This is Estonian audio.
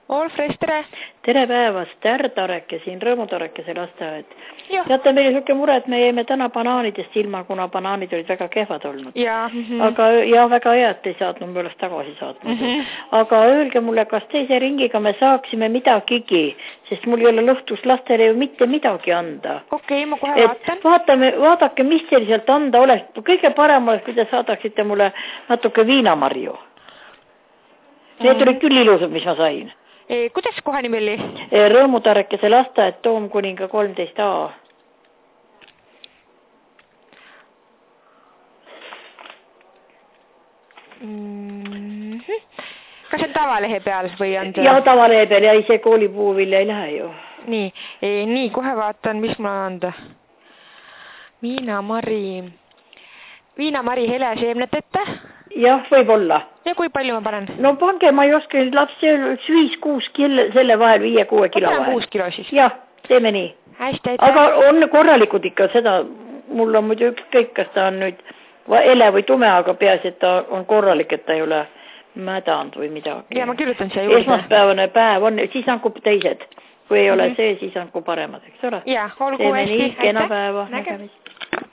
Olfres, tere! Tere päevast, Tareke siin, Rõõmutareke lasteaed. Teate, meil on selline mure, et me jäime täna banaanidest ilma, kuna banaanid olid väga kehvad olnud. Aga väga hea, et ei saatnud, me oleks tagasi saatnud. Aga öelge mulle, kas teise ringiga me saaksime midagigi, sest mul ei ole lõhtus lastele ju mitte midagi anda. Okei, ma kohe vaatan. Vaadake, mis teil sealt anda oleks. Kõige parem oleks, kui te saadaksite mulle natuke viinamarju. Need olid küll ilusad, mis ma sain. Kuidas kohe nimi oli? Rõõmutareke lasteaed, Toomkuninga 13A. Kas see on tavalehe peal või on see? Ja, tavalehe peal ja ise koolipuuvilja ei lähe ju. Nii, kohe vaatan, mis mul on anda. Viinamari heleseemnet ette? Jah, võib olla. Ja kui palju ma panen? No pange, ma ei oska nüüd lapsi 5-6 selle vahel 5-6 kilo vahel. Ma panen 6 kilo siis? Jah, teeme nii. Hästi, aitäh. Aga on korralikud ikka seda, mul on muidu ükskõik, kas ta on nüüd ele või tume, aga peaasi, et ta on korralik, et ta ei ole mädanud või midagi. Ja ma kirjutan siia juurde. Esmaspäevane päev on, siis hankub teised. Kui ei ole see, siis hankub paremad, eks ole? Ja, olgu hästi. Teeme nii, kena päeva. Nägemist.